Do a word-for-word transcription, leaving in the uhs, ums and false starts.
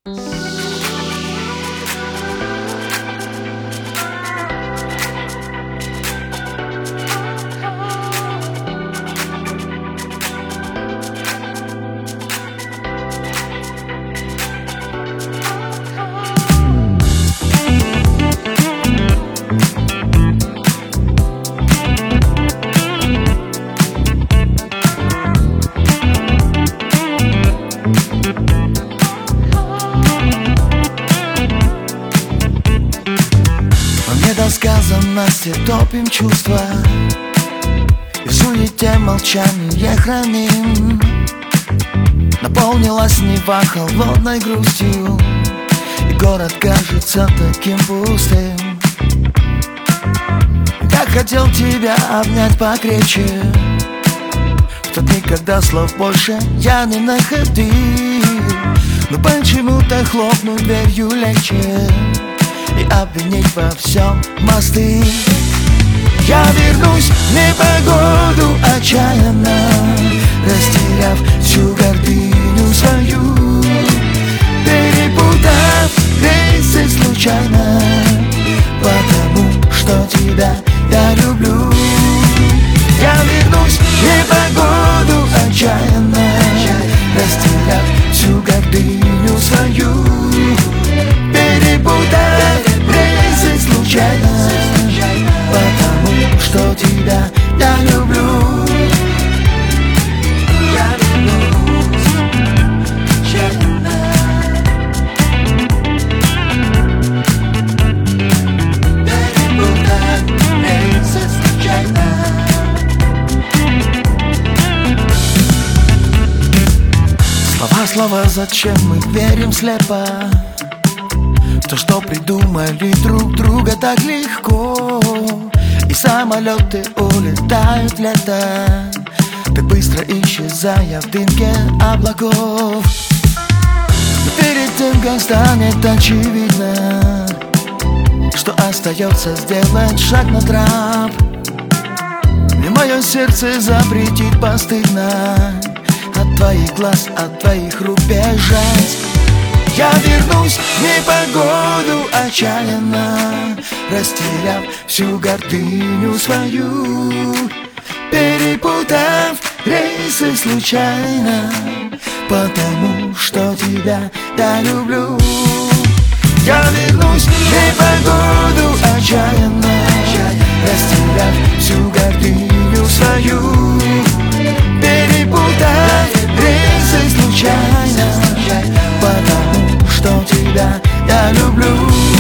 Недосказанности топим чувства, и в суете молчание храним. Наполнилась Нева холодной грустью, и город кажется таким пустым. Так хотел тебя обнять покрепче в тот миг, когда слов больше я не находил. Но почему-то хлопнуть дверью легче и обвинить во всем мосты. Я вернусь в непогоду отчаянно, растеряв всю гордыню свою, перепутав рейсы случайно, потому что тебя я люблю. Я вернусь в непогоду отчаянно, растеряв всю гордыню свою, перепутав рейсы случайно, потому что тебя я люблю. Я вернусь отчаянно, перепутав рейсы случайно. Слова, слова, зачем мы верим слепо в то, что придумали друг друга так легко? И самолеты улетают в лето, так быстро исчезая в дымке облаков. Но перед тем, как станет очевидно, что остается сделать шаг на трап, мне мое сердце запретит постыдно от твоих глаз, от твоих рук бежать. Я вернусь в непогоду отчаянно, растеряв всю гордыню свою, перепутав рейсы случайно, потому что тебя я люблю. Я вернусь в непогоду отчаянно, растеряв всю гордыню свою, перепутав рейсы случайно, потому что тебя я люблю.